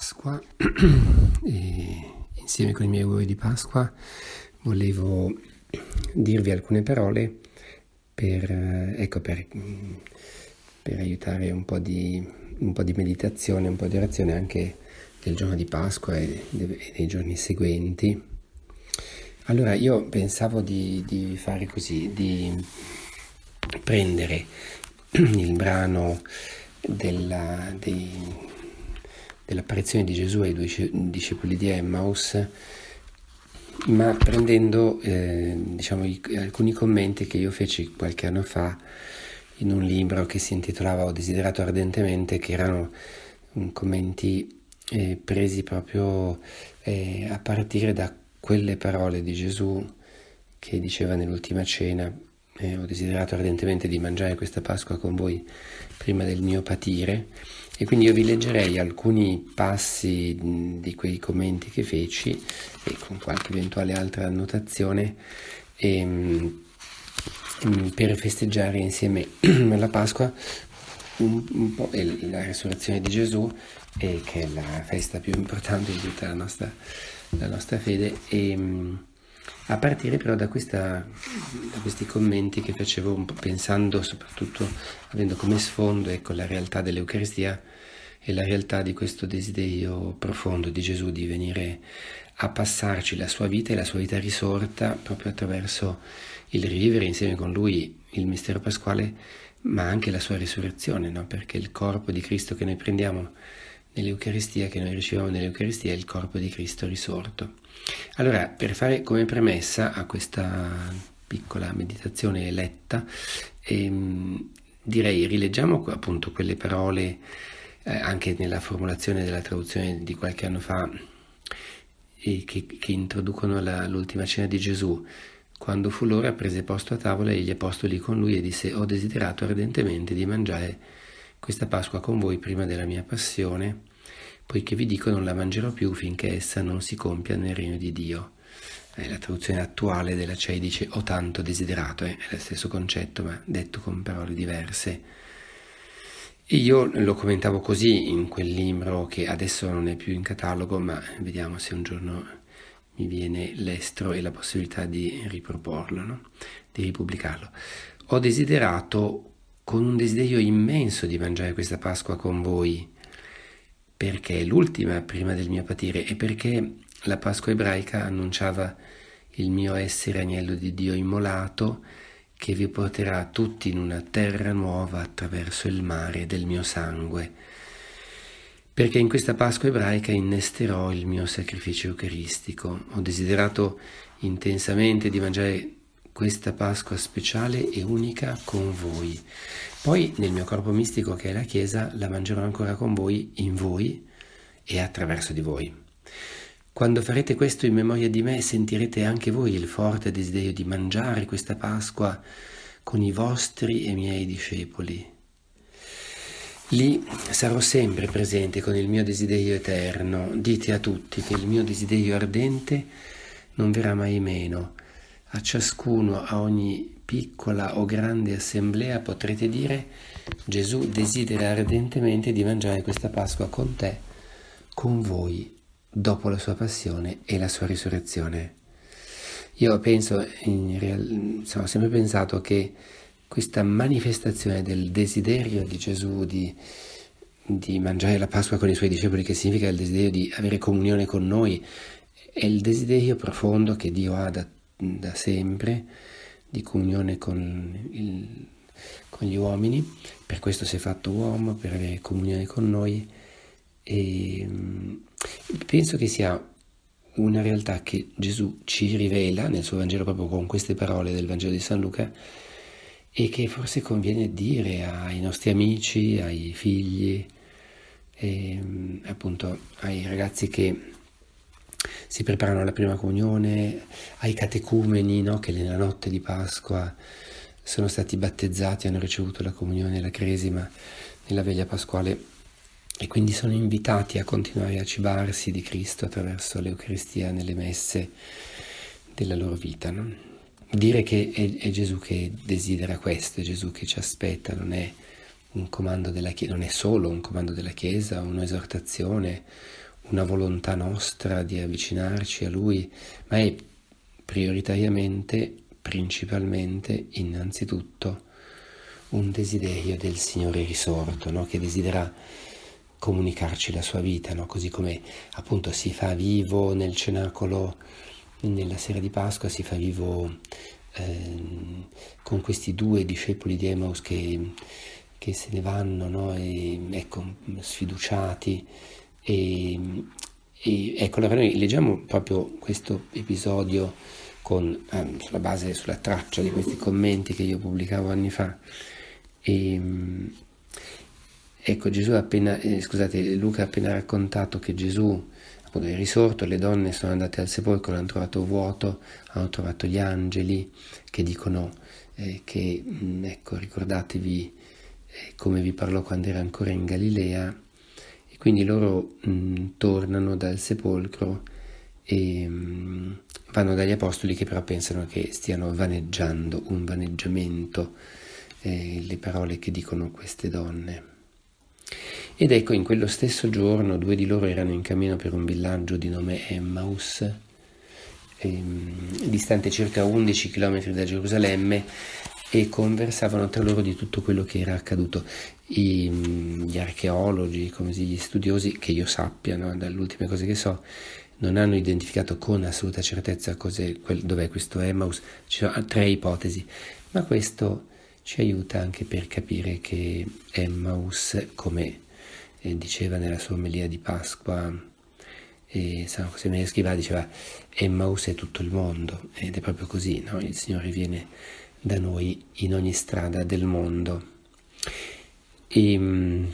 Pasqua e insieme con i miei auguri di Pasqua volevo dirvi alcune parole per aiutare un po' di meditazione, un po' di orazione anche del giorno di Pasqua e dei giorni seguenti. Allora io pensavo di fare così, di prendere il brano dell'apparizione di Gesù ai due discepoli di Emmaus, ma prendendo alcuni commenti che io feci qualche anno fa in un libro che si intitolava Ho desiderato ardentemente, che erano commenti presi proprio a partire da quelle parole di Gesù che diceva nell'ultima cena: ho desiderato ardentemente di mangiare questa Pasqua con voi prima del mio patire. E quindi io vi leggerei alcuni passi di quei commenti che feci e con qualche eventuale altra annotazione per festeggiare insieme la Pasqua un po' la resurrezione di Gesù, che è la festa più importante di tutta la nostra fede, a partire però da questi commenti che facevo un po' pensando, soprattutto avendo come sfondo la realtà dell'Eucaristia e la realtà di questo desiderio profondo di Gesù di venire a passarci la sua vita e la sua vita risorta proprio attraverso il rivivere insieme con Lui il mistero pasquale, ma anche la sua risurrezione, no? Perché il corpo di Cristo che noi prendiamo nell'Eucaristia, che noi riceviamo nell'Eucaristia, è il corpo di Cristo risorto. Allora, per fare come premessa a questa piccola meditazione letta, direi rileggiamo appunto quelle parole anche nella formulazione della traduzione di qualche anno fa, che introducono l'ultima cena di Gesù. Quando fu l'ora, prese posto a tavola e gli apostoli con lui e disse: ho desiderato ardentemente di mangiare questa Pasqua con voi prima della mia passione, poiché vi dico non la mangerò più finché essa non si compia nel regno di Dio. La traduzione attuale della CEI dice ho tanto desiderato, è lo stesso concetto ma detto con parole diverse. E io lo commentavo così in quel libro che adesso non è più in catalogo, ma vediamo se un giorno mi viene l'estro e la possibilità di riproporlo, no? Di ripubblicarlo. Ho desiderato con un desiderio immenso di mangiare questa Pasqua con voi, perché è l'ultima prima del mio patire e perché la Pasqua ebraica annunciava il mio essere agnello di Dio immolato, che vi porterà tutti in una terra nuova attraverso il mare del mio sangue. Perché in questa Pasqua ebraica innesterò il mio sacrificio eucaristico. Ho desiderato intensamente di mangiare questa Pasqua speciale e unica con voi. Poi nel mio corpo mistico, che è la Chiesa, la mangerò ancora con voi, in voi e attraverso di voi. Quando farete questo in memoria di me, sentirete anche voi il forte desiderio di mangiare questa Pasqua con i vostri e miei discepoli. Lì sarò sempre presente con il mio desiderio eterno. Dite a tutti che il mio desiderio ardente non verrà mai meno. A ciascuno, a ogni piccola o grande assemblea potrete dire: Gesù desidera ardentemente di mangiare questa Pasqua con te, con voi, dopo la sua passione e la sua risurrezione. Io penso, ho sempre pensato che questa manifestazione del desiderio di Gesù di mangiare la Pasqua con i suoi discepoli, che significa il desiderio di avere comunione con noi, è il desiderio profondo che Dio ha da sempre di comunione con gli uomini. Per questo si è fatto uomo, per avere comunione con noi, e penso che sia una realtà che Gesù ci rivela nel suo Vangelo proprio con queste parole del Vangelo di San Luca, e che forse conviene dire ai nostri amici, ai figli e appunto ai ragazzi che si preparano alla prima comunione, ai catecumeni, no? Che nella notte di Pasqua sono stati battezzati, hanno ricevuto la comunione e la cresima nella veglia pasquale e quindi sono invitati a continuare a cibarsi di Cristo attraverso l'Eucaristia nelle messe della loro vita, no? Dire che è Gesù che desidera questo, è Gesù che ci aspetta, non è un comando della Chiesa, non è solo un comando della Chiesa, un'esortazione, una volontà nostra di avvicinarci a Lui, ma è prioritariamente, principalmente, innanzitutto un desiderio del Signore risorto, no? Che desidera comunicarci la sua vita, no? Così come appunto si fa vivo nel cenacolo, nella sera di Pasqua, si fa vivo con questi due discepoli di Emmaus che se ne vanno, no? E, ecco, sfiduciati. E ecco, allora noi leggiamo proprio questo episodio sulla base, sulla traccia di questi commenti che io pubblicavo anni fa. E ecco, Luca ha appena raccontato che Gesù appunto è risorto, le donne sono andate al sepolcro, l'hanno trovato vuoto, hanno trovato gli angeli che dicono che ecco, ricordatevi come vi parlò quando era ancora in Galilea. E quindi loro tornano dal sepolcro e vanno dagli apostoli, che però pensano che stiano vaneggiando, un vaneggiamento, le parole che dicono queste donne. Ed ecco, in quello stesso giorno 2 di loro erano in cammino per un villaggio di nome Emmaus, distante circa 11 km da Gerusalemme, e conversavano tra loro di tutto quello che era accaduto. Gli archeologi, come gli studiosi, che io sappia, no, dalle ultime cose che so, non hanno identificato con assoluta certezza dov'è questo Emmaus. Ci sono 3 ipotesi, ma questo ci aiuta anche per capire che Emmaus, come diceva nella sua omelia di Pasqua, San José Maria Escrivá diceva, Emmaus è tutto il mondo, ed è proprio così, no? Il Signore viene da noi in ogni strada del mondo. E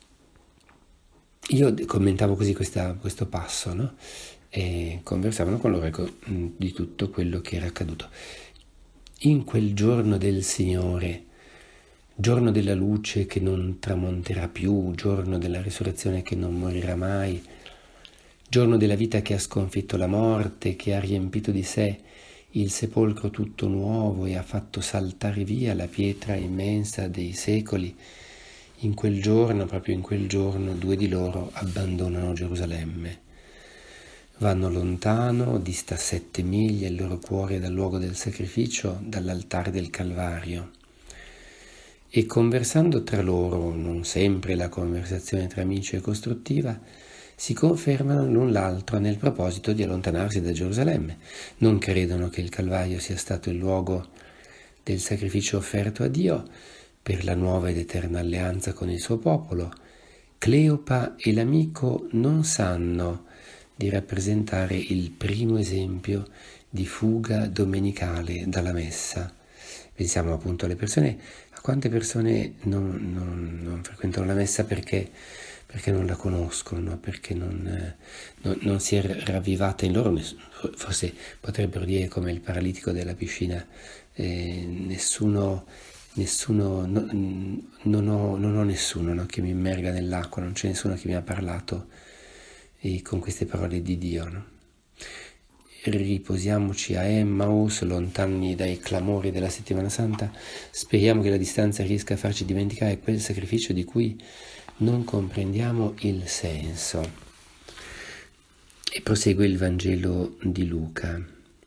io commentavo così questo passo, no? E conversavano con loro di tutto quello che era accaduto. In quel giorno del Signore, giorno della luce che non tramonterà più, giorno della risurrezione che non morirà mai, giorno della vita che ha sconfitto la morte, che ha riempito di sé il sepolcro tutto nuovo e ha fatto saltare via la pietra immensa dei secoli, in quel giorno, proprio in quel giorno, 2 di loro abbandonano Gerusalemme. Vanno lontano, dista 7 miglia il loro cuore dal luogo del sacrificio, dall'altare del Calvario. E conversando tra loro, non sempre la conversazione tra amici è costruttiva, si confermano l'un l'altro nel proposito di allontanarsi da Gerusalemme. Non credono che il Calvario sia stato il luogo del sacrificio offerto a Dio per la nuova ed eterna alleanza con il suo popolo. Cleopa e l'amico non sanno di rappresentare il primo esempio di fuga domenicale dalla messa. Pensiamo appunto alle persone, a quante persone non frequentano la messa perché non la conoscono, perché non si è ravvivata in loro. Forse potrebbero dire come il paralitico della piscina, non ho nessuno, no, che mi immerga nell'acqua, non c'è nessuno che mi ha parlato con queste parole di Dio, no? Riposiamoci a Emmaus, lontani dai clamori della settimana santa. Speriamo che la distanza riesca a farci dimenticare quel sacrificio di cui non comprendiamo il senso. E prosegue il Vangelo di Luca.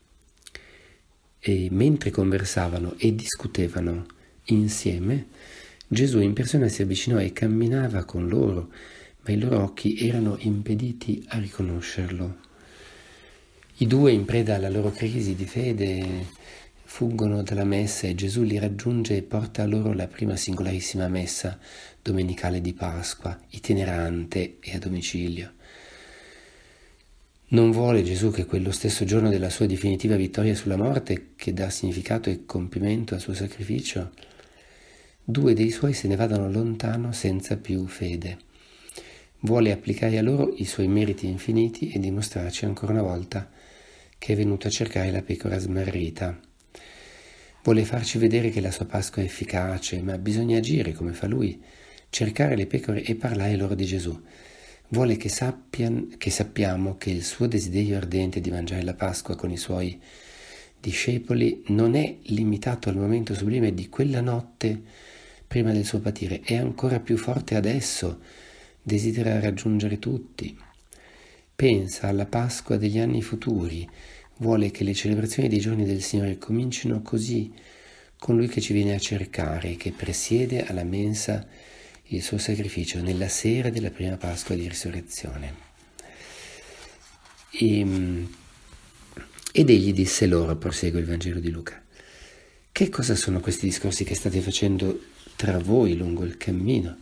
E mentre conversavano e discutevano insieme, Gesù in persona si avvicinò e camminava con loro, ma i loro occhi erano impediti a riconoscerlo. I 2, in preda alla loro crisi di fede, fuggono dalla messa e Gesù li raggiunge e porta a loro la prima singolarissima messa domenicale di Pasqua, itinerante e a domicilio. Non vuole Gesù che quello stesso giorno della sua definitiva vittoria sulla morte, che dà significato e compimento al suo sacrificio, 2 dei suoi se ne vadano lontano senza più fede. Vuole applicare a loro i suoi meriti infiniti e dimostrarci ancora una volta che è venuto a cercare la pecora smarrita. Vuole farci vedere che la sua Pasqua è efficace, ma bisogna agire come fa lui, cercare le pecore e parlare loro di Gesù. Vuole che sappiamo che il suo desiderio ardente di mangiare la Pasqua con i suoi discepoli non è limitato al momento sublime di quella notte prima del suo patire, è ancora più forte adesso, desidera raggiungere tutti. pensa alla Pasqua degli anni futuri, vuole che le celebrazioni dei giorni del Signore comincino così, con Lui che ci viene a cercare, che presiede alla mensa il suo sacrificio nella sera della prima Pasqua di risurrezione. Ed egli disse loro, prosegue il Vangelo di Luca, che cosa sono questi discorsi che state facendo tra voi lungo il cammino?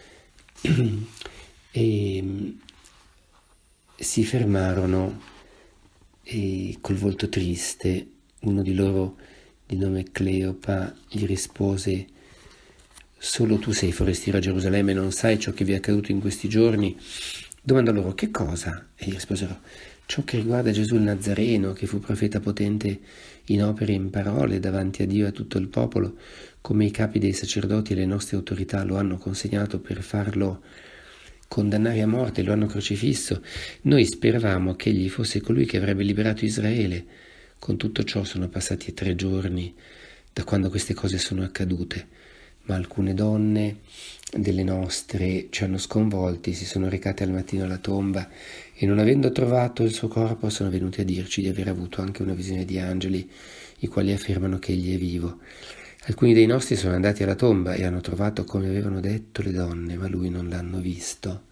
E si fermarono e col volto triste uno di loro, di nome Cleopa, gli rispose: solo tu sei forestiero a Gerusalemme e non sai ciò che vi è accaduto in questi giorni? Domandò loro: che cosa? E gli risposero: ciò che riguarda Gesù il Nazareno, che fu profeta potente in opere e in parole davanti a Dio e a tutto il popolo, come i capi dei sacerdoti e le nostre autorità lo hanno consegnato per farlo condannare a morte, lo hanno crocifisso. Noi speravamo che egli fosse colui che avrebbe liberato Israele. Con tutto ciò sono passati 3 giorni da quando queste cose sono accadute, ma alcune donne delle nostre ci hanno sconvolti, si sono recate al mattino alla tomba e non avendo trovato il suo corpo sono venuti a dirci di aver avuto anche una visione di angeli, i quali affermano che egli è vivo. Alcuni dei nostri sono andati alla tomba e hanno trovato come avevano detto le donne, ma lui non l'hanno visto.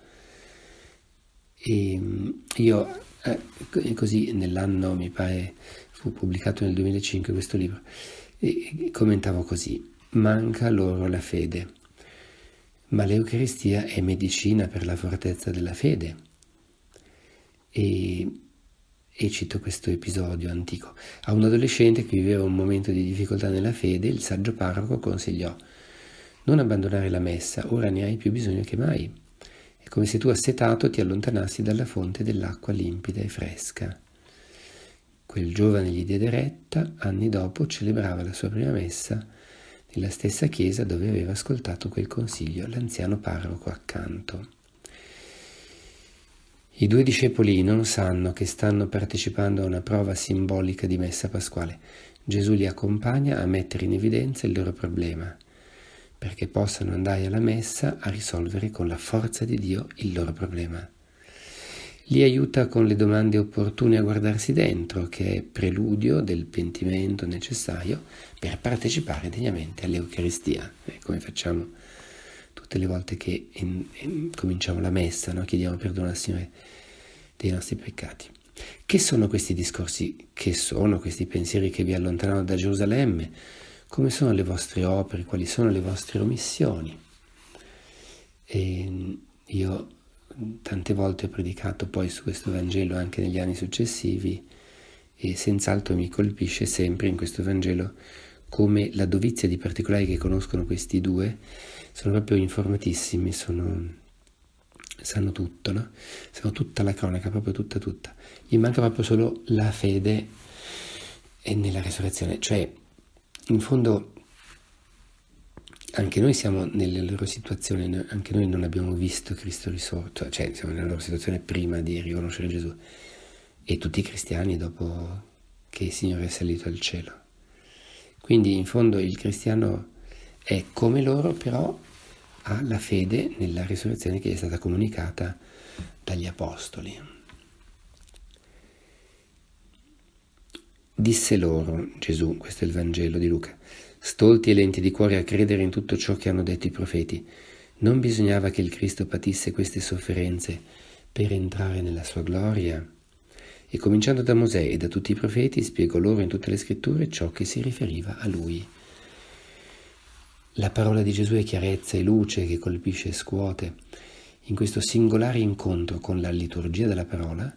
E io così nell'anno, mi pare, fu pubblicato nel 2005 questo libro, e commentavo così: manca loro la fede, ma l'Eucaristia è medicina per la fortezza della fede. E cito questo episodio antico. A un adolescente che viveva un momento di difficoltà nella fede, il saggio parroco consigliò: non abbandonare la messa, ora ne hai più bisogno che mai. È come se tu assetato ti allontanassi dalla fonte dell'acqua limpida e fresca. Quel giovane gli diede retta, anni dopo celebrava la sua prima messa nella stessa chiesa dove aveva ascoltato quel consiglio l'anziano parroco accanto. I 2 discepoli non sanno che stanno partecipando a una prova simbolica di messa pasquale. Gesù li accompagna a mettere in evidenza il loro problema, perché possano andare alla messa a risolvere con la forza di Dio il loro problema. Li aiuta con le domande opportune a guardarsi dentro, che è preludio del pentimento necessario per partecipare degnamente all'Eucaristia, come facciamo tutte le volte che cominciamo la messa, no? Chiediamo perdono al Signore dei nostri peccati. Che sono questi discorsi? Che sono questi pensieri che vi allontanano da Gerusalemme? Come sono le vostre opere? Quali sono le vostre omissioni? E io tante volte ho predicato poi su questo Vangelo anche negli anni successivi, e senz'altro mi colpisce sempre in questo Vangelo come la dovizia di particolari che conoscono questi due sono proprio informatissimi, sanno tutto, no? Sanno tutta la cronaca, proprio tutta. Gli manca proprio solo la fede e nella resurrezione. Cioè, in fondo, anche noi siamo nelle loro situazioni, anche noi non abbiamo visto Cristo risorto, cioè siamo nella loro situazione prima di riconoscere Gesù, e tutti i cristiani dopo che il Signore è salito al cielo. Quindi, in fondo, il cristiano è come loro, però ha la fede nella risurrezione che gli è stata comunicata dagli apostoli. Disse loro Gesù, questo è il Vangelo di Luca, stolti e lenti di cuore a credere in tutto ciò che hanno detto i profeti, non bisognava che il Cristo patisse queste sofferenze per entrare nella sua gloria? E cominciando da Mosè e da tutti i profeti, spiegò loro in tutte le scritture ciò che si riferiva a lui. La parola di Gesù è chiarezza e luce che colpisce e scuote. In questo singolare incontro con la liturgia della parola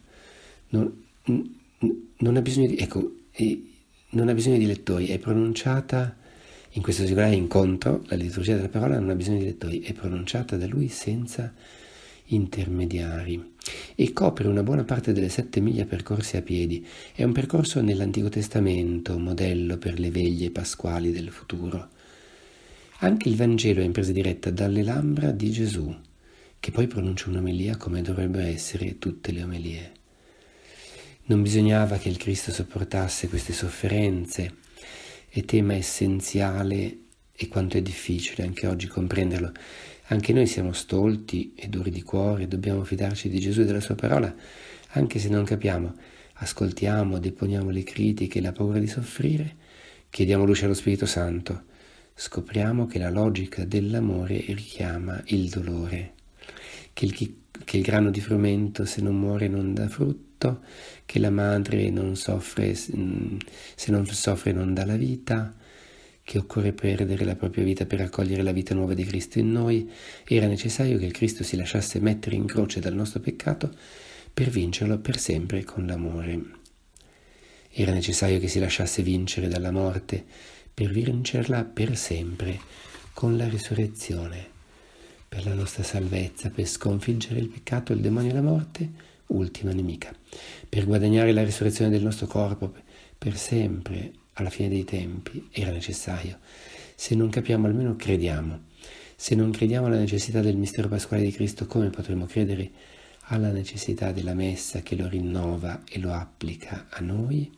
non ha bisogno di lettori, è pronunciata in questo singolare incontro, la liturgia della parola non ha bisogno di lettori, è pronunciata da lui senza intermediari e copre una buona parte delle 7 miglia percorse a piedi. È un percorso nell'Antico Testamento, modello per le veglie pasquali del futuro. Anche il Vangelo è in presa diretta dalle labbra di Gesù, che poi pronuncia un'omelia come dovrebbero essere tutte le omelie. Non bisognava che il Cristo sopportasse queste sofferenze, è tema essenziale e quanto è difficile anche oggi comprenderlo. Anche noi siamo stolti e duri di cuore, dobbiamo fidarci di Gesù e della sua parola, anche se non capiamo. Ascoltiamo, deponiamo le critiche e la paura di soffrire, chiediamo luce allo Spirito Santo, scopriamo che la logica dell'amore richiama il dolore, che il grano di frumento se non muore non dà frutto, che la madre non soffre, se non soffre non dà la vita, che occorre perdere la propria vita per accogliere la vita nuova di Cristo in noi. Era necessario che il Cristo si lasciasse mettere in croce dal nostro peccato per vincerlo per sempre con l'amore. Era necessario che si lasciasse vincere dalla morte per vincerla per sempre con la risurrezione, per la nostra salvezza, per sconfiggere il peccato, il demonio e la morte, ultima nemica, per guadagnare la risurrezione del nostro corpo per sempre alla fine dei tempi. Era necessario. Se non capiamo, almeno crediamo. Se non crediamo alla necessità del mistero pasquale di Cristo, come potremo credere alla necessità della messa che lo rinnova e lo applica a noi?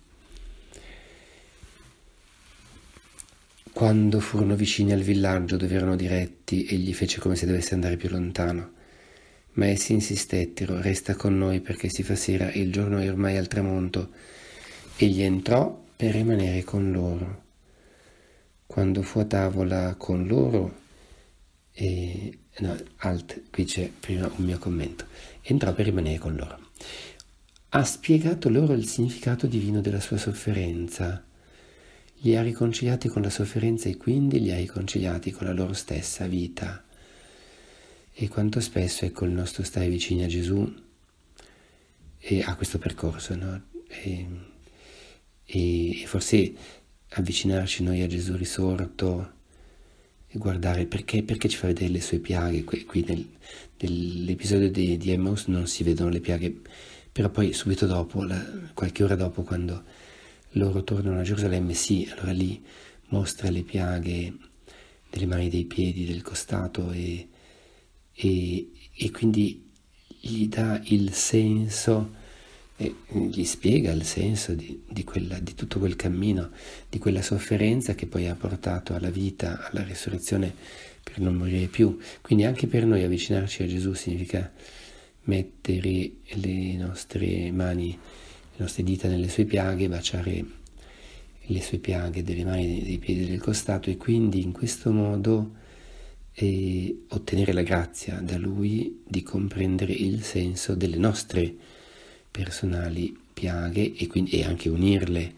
Quando furono vicini al villaggio dove erano diretti, egli fece come se dovesse andare più lontano. Ma essi insistettero: resta con noi perché si fa sera e il giorno è ormai al tramonto. Egli entrò per rimanere con loro. Quando fu a tavola con loro, qui c'è prima un mio commento. Entrò per rimanere con loro. Ha spiegato loro il significato divino della sua sofferenza. Li ha riconciliati con la sofferenza e quindi li ha riconciliati con la loro stessa vita. E quanto spesso il nostro stare vicini a Gesù e a questo percorso, no? E forse avvicinarci noi a Gesù risorto e guardare perché ci fa vedere le sue piaghe. Qui nell'episodio di Emmaus non si vedono le piaghe, però poi subito dopo, qualche ora dopo, quando loro tornano a Gerusalemme, sì, allora lì mostra le piaghe delle mani, dei piedi, del costato e quindi gli dà il senso, gli spiega il senso di tutto quel cammino, di quella sofferenza che poi ha portato alla vita, alla risurrezione per non morire più. Quindi anche per noi avvicinarci a Gesù significa mettere le nostre mani, le nostre dita nelle sue piaghe, baciare le sue piaghe delle mani, dei piedi, del costato e quindi in questo modo ottenere la grazia da Lui di comprendere il senso delle nostre personali piaghe e anche unirle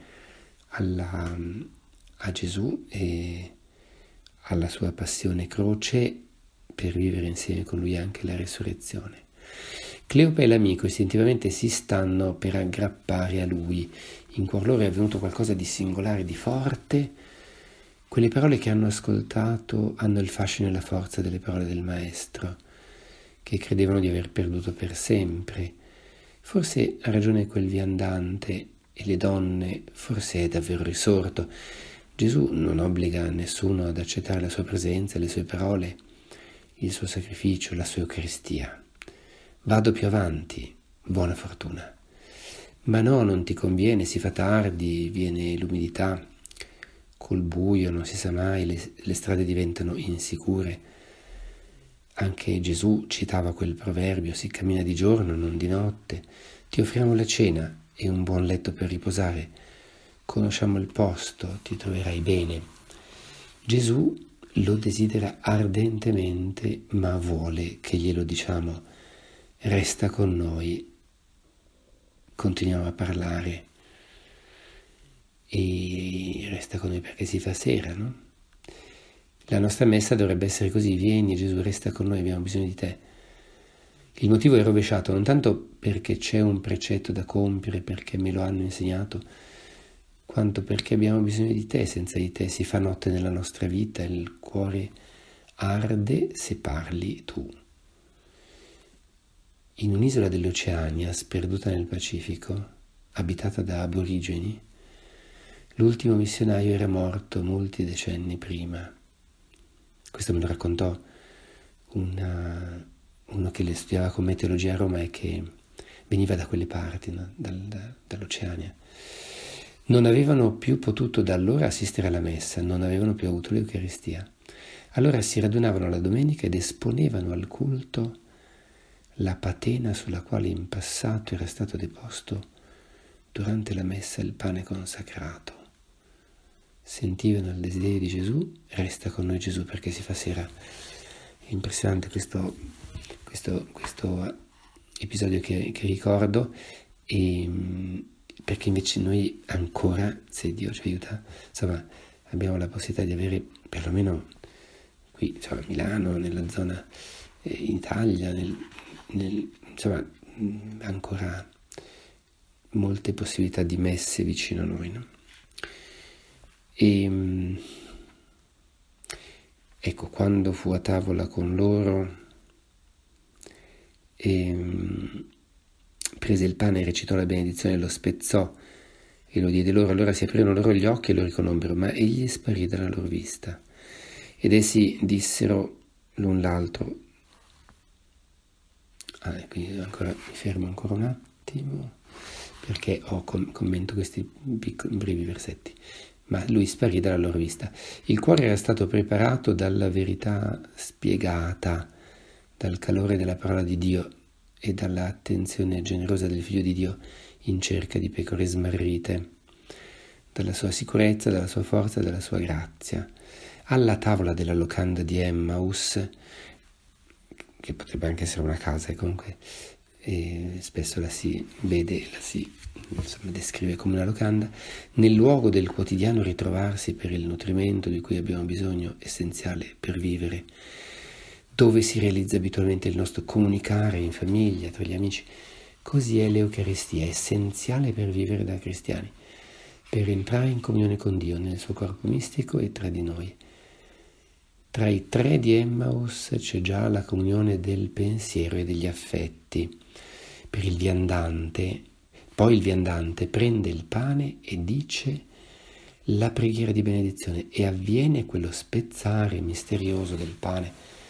a Gesù e alla sua passione croce per vivere insieme con Lui anche la risurrezione. Cleopa e l'amico istintivamente si stanno per aggrappare a Lui. In cuor loro è avvenuto qualcosa di singolare, di forte. Quelle parole che hanno ascoltato hanno il fascino e la forza delle parole del Maestro, che credevano di aver perduto per sempre. Forse ha ragione quel viandante e le donne, forse è davvero risorto. Gesù non obbliga nessuno ad accettare la sua presenza, le sue parole, il suo sacrificio, la sua Eucaristia. Vado più avanti, buona fortuna. Ma no, non ti conviene, si fa tardi, viene l'umidità, col buio non si sa mai, le strade diventano insicure. Anche Gesù citava quel proverbio: si cammina di giorno, non di notte. Ti offriamo la cena e un buon letto per riposare. Conosciamo il posto, ti troverai bene. Gesù lo desidera ardentemente, ma vuole che glielo diciamo. Resta con noi, continuiamo a parlare e resta con noi perché si fa sera, no? La nostra messa dovrebbe essere così: vieni Gesù, resta con noi, abbiamo bisogno di te. Il motivo è rovesciato, non tanto perché c'è un precetto da compiere, perché me lo hanno insegnato, quanto perché abbiamo bisogno di te. Senza di te si fa notte nella nostra vita, il cuore arde se parli tu. In un'isola dell'Oceania, sperduta nel Pacifico, abitata da aborigeni, l'ultimo missionario era morto molti decenni prima. Questo me lo raccontò uno che le studiava con me teologia a Roma e che veniva da quelle parti, no? dall'Oceania. Non avevano più potuto da allora assistere alla messa, non avevano più avuto l'Eucaristia. Allora si radunavano la domenica ed esponevano al culto la patena sulla quale in passato era stato deposto durante la messa il pane consacrato. Sentivano il desiderio di Gesù: resta con noi Gesù perché si fa sera. È impressionante questo episodio che ricordo, perché invece noi ancora, se Dio ci aiuta, insomma, abbiamo la possibilità di avere, perlomeno qui, insomma, a Milano, nella zona, in Italia, insomma, ancora molte possibilità di messe vicino a noi, no? E ecco, quando fu a tavola con loro, prese il pane e recitò la benedizione, lo spezzò e lo diede loro. Allora si aprirono loro gli occhi e lo riconobbero, ma egli sparì dalla loro vista. Ed essi dissero l'un l'altro. Quindi ancora, mi fermo ancora un attimo, perché commento questi brevi versetti. Ma lui sparì dalla loro vista. Il cuore era stato preparato dalla verità spiegata, dal calore della parola di Dio e dall'attenzione generosa del Figlio di Dio in cerca di pecore smarrite, dalla sua sicurezza, dalla sua forza, dalla sua grazia. Alla tavola della locanda di Emmaus, che potrebbe anche essere una casa, e comunque spesso la si vede, la si descrive come una locanda, nel luogo del quotidiano ritrovarsi per il nutrimento di cui abbiamo bisogno, essenziale per vivere, dove si realizza abitualmente il nostro comunicare in famiglia, tra gli amici. Così è l'Eucaristia, essenziale per vivere da cristiani, per entrare in comunione con Dio nel suo corpo mistico e tra di noi. Tra i tre di Emmaus c'è già la comunione del pensiero e degli affetti. Per il viandante, poi il viandante prende il pane e dice la preghiera di benedizione e avviene quello spezzare misterioso del pane,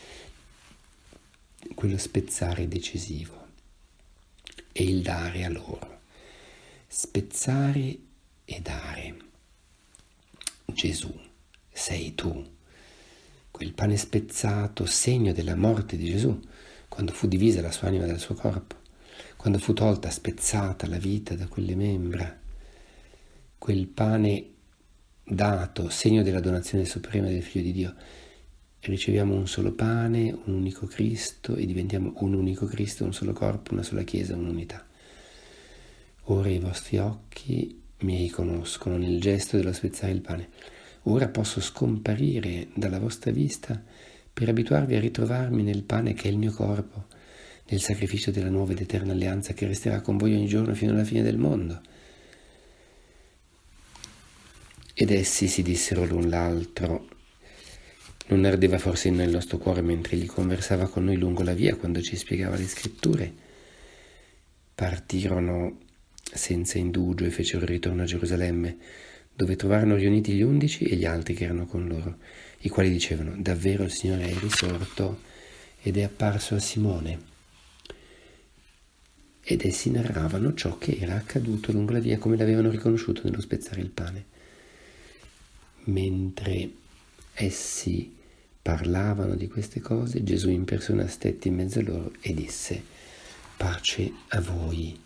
quello spezzare decisivo, e il dare a loro. Spezzare e dare. Gesù, sei tu. Quel pane spezzato, segno della morte di Gesù, quando fu divisa la sua anima dal suo corpo, quando fu tolta, spezzata la vita da quelle membra. Quel pane dato, segno della donazione suprema del Figlio di Dio. Riceviamo un solo pane, un unico Cristo, e diventiamo un unico Cristo, un solo corpo, una sola Chiesa, un'unità. Ora i vostri occhi mi riconoscono nel gesto dello spezzare il pane. Ora posso scomparire dalla vostra vista per abituarvi a ritrovarmi nel pane che è il mio corpo, nel sacrificio della nuova ed eterna alleanza che resterà con voi ogni giorno fino alla fine del mondo. Ed essi si dissero l'un l'altro: non ardeva forse nel nostro cuore mentre egli conversava con noi lungo la via, quando ci spiegava le scritture? Partirono senza indugio e fecero ritorno a Gerusalemme, dove trovarono riuniti gli 11 e gli altri che erano con loro, i quali dicevano: davvero il Signore è risorto ed è apparso a Simone. Ed essi narravano ciò che era accaduto lungo la via, come l'avevano riconosciuto nello spezzare il pane. Mentre essi parlavano di queste cose, Gesù in persona stette in mezzo a loro e disse: pace a voi.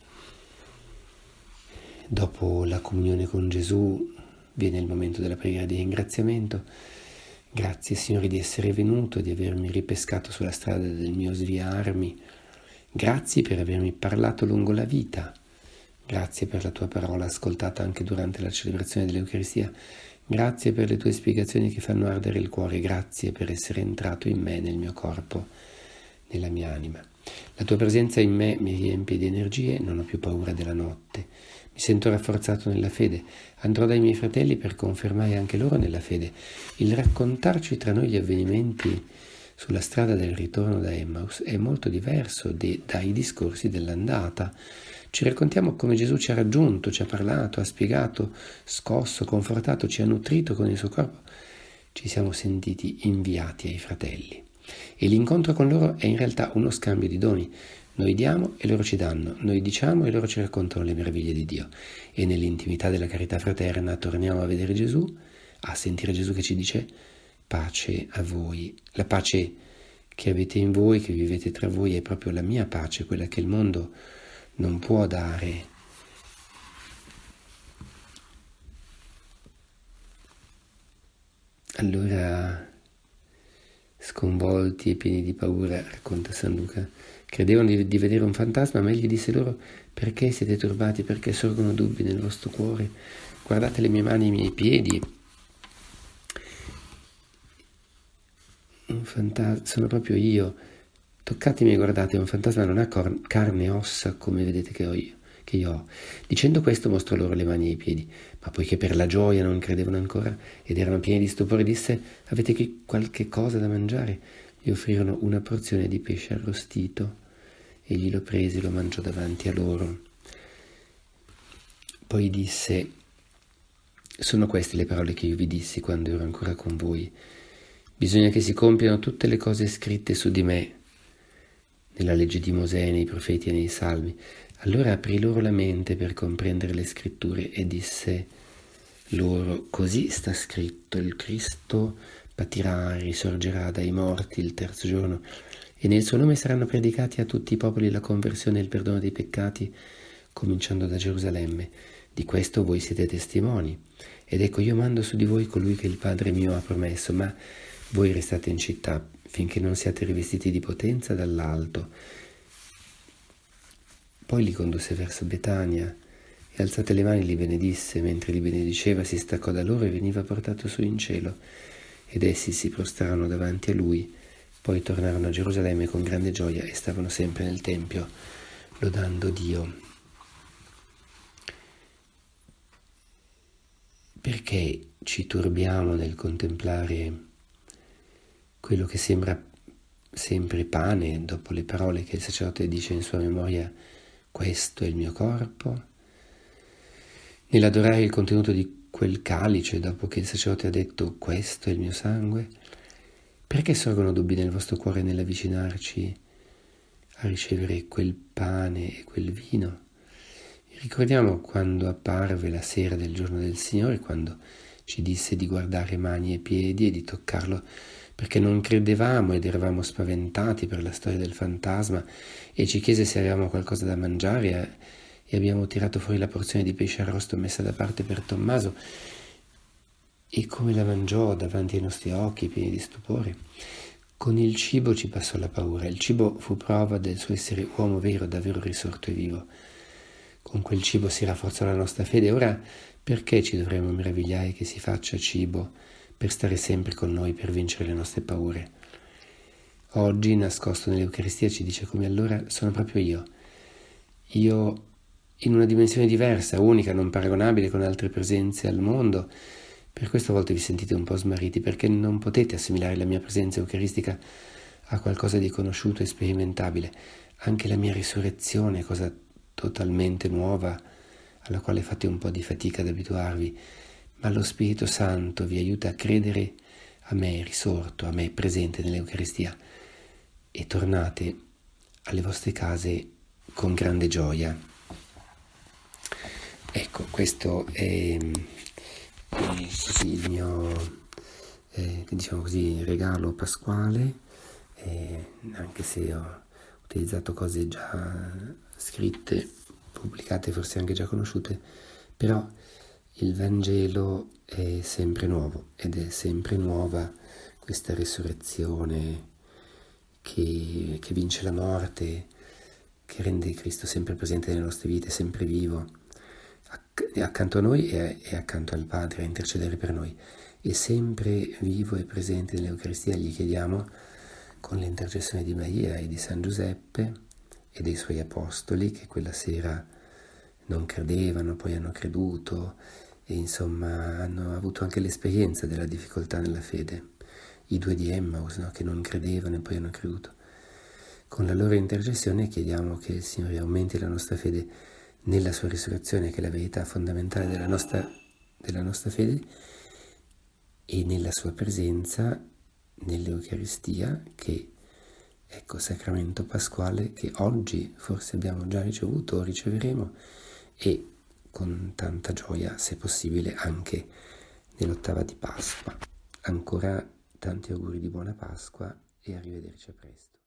Dopo la comunione con Gesù viene il momento della preghiera di ringraziamento. Grazie Signore di essere venuto, di avermi ripescato sulla strada del mio sviarmi. Grazie per avermi parlato lungo la vita. Grazie per la tua parola ascoltata anche durante la celebrazione dell'Eucaristia. Grazie per le tue spiegazioni che fanno ardere il cuore. Grazie per essere entrato in me, nel mio corpo, nella mia anima. La tua presenza in me mi riempie di energie, non ho più paura della notte. Mi sento rafforzato nella fede. Andrò dai miei fratelli per confermare anche loro nella fede. Il raccontarci tra noi gli avvenimenti sulla strada del ritorno da Emmaus è molto diverso dai discorsi dell'andata. Ci raccontiamo come Gesù ci ha raggiunto, ci ha parlato, ha spiegato, scosso, confortato, ci ha nutrito con il suo corpo. Ci siamo sentiti inviati ai fratelli. E l'incontro con loro è in realtà uno scambio di doni. Noi diamo e loro ci danno, noi diciamo e loro ci raccontano le meraviglie di Dio. E nell'intimità della carità fraterna torniamo a vedere Gesù, a sentire Gesù che ci dice: pace a voi. La pace che avete in voi, che vivete tra voi, è proprio la mia pace, quella che il mondo non può dare. Allora, sconvolti e pieni di paura, racconta San Luca, credevano di vedere un fantasma, ma egli disse loro: perché siete turbati? Perché sorgono dubbi nel vostro cuore? Guardate le mie mani e i miei piedi. Un fantasma, sono proprio io. Toccatemi e guardate, un fantasma non ha carne e ossa come vedete che io ho. Dicendo questo mostrò loro le mani e i piedi, ma poiché per la gioia non credevano ancora ed erano pieni di stupore, disse: avete qui qualche cosa da mangiare? Gli offrirono una porzione di pesce arrostito. Egli lo prese e lo mangiò davanti a loro. Poi disse: sono queste le parole che io vi dissi quando ero ancora con voi. Bisogna che si compiano tutte le cose scritte su di me nella legge di Mosè, nei profeti e nei salmi. Allora aprì loro la mente per comprendere le scritture e disse loro: così sta scritto, il Cristo patirà, risorgerà dai morti il terzo giorno, e nel suo nome saranno predicati a tutti i popoli la conversione e il perdono dei peccati, cominciando da Gerusalemme. Di questo voi siete testimoni. Ed ecco, io mando su di voi colui che il Padre mio ha promesso, ma voi restate in città finché non siate rivestiti di potenza dall'alto. Poi li condusse verso Betania e alzate le mani li benedisse. Mentre li benediceva si staccò da loro e veniva portato su in cielo. Ed essi si prostrarono davanti a lui. Poi tornarono a Gerusalemme con grande gioia e stavano sempre nel Tempio, lodando Dio. Perché ci turbiamo nel contemplare quello che sembra sempre pane, dopo le parole che il sacerdote dice in sua memoria: questo è il mio corpo? Nell'adorare il contenuto di quel calice, dopo che il sacerdote ha detto: questo è il mio sangue? Perché sorgono dubbi nel vostro cuore nell'avvicinarci a ricevere quel pane e quel vino? Ricordiamo quando apparve la sera del giorno del Signore, quando ci disse di guardare mani e piedi e di toccarlo, perché non credevamo ed eravamo spaventati per la storia del fantasma, e ci chiese se avevamo qualcosa da mangiare, e abbiamo tirato fuori la porzione di pesce arrosto messa da parte per Tommaso, e come la mangiò davanti ai nostri occhi, pieni di stupore. Con il cibo ci passò la paura. Il cibo fu prova del suo essere uomo vero, davvero risorto e vivo. Con quel cibo si rafforzò la nostra fede. Ora perché ci dovremmo meravigliare che si faccia cibo per stare sempre con noi, per vincere le nostre paure? Oggi, nascosto nell'Eucaristia, ci dice come allora sono proprio io in una dimensione diversa, unica, non paragonabile con altre presenze al mondo. Per questo a volte vi sentite un po' smarriti, perché non potete assimilare la mia presenza eucaristica a qualcosa di conosciuto e sperimentabile. Anche la mia risurrezione è cosa totalmente nuova, alla quale fate un po' di fatica ad abituarvi, ma lo Spirito Santo vi aiuta a credere a me risorto, a me presente nell'Eucaristia, e tornate alle vostre case con grande gioia. Ecco, questo è così il mio diciamo così, regalo pasquale, anche se ho utilizzato cose già scritte, pubblicate, forse anche già conosciute, però il Vangelo è sempre nuovo, ed è sempre nuova questa risurrezione che vince la morte, che rende Cristo sempre presente nelle nostre vite, sempre vivo, accanto a noi e accanto al Padre a intercedere per noi. E sempre vivo e presente nell'Eucaristia gli chiediamo, con l'intercessione di Maria e di San Giuseppe e dei suoi apostoli, che quella sera non credevano, poi hanno creduto, e insomma hanno avuto anche l'esperienza della difficoltà nella fede, i due di Emmaus, no? Che non credevano e poi hanno creduto. Con la loro intercessione chiediamo che il Signore aumenti la nostra fede nella sua risurrezione, che è la verità fondamentale della nostra fede, e nella sua presenza nell'Eucaristia, che ecco, sacramento pasquale che oggi forse abbiamo già ricevuto o riceveremo, e con tanta gioia, se possibile, anche nell'ottava di Pasqua. Ancora Tanti auguri di buona Pasqua e arrivederci a presto.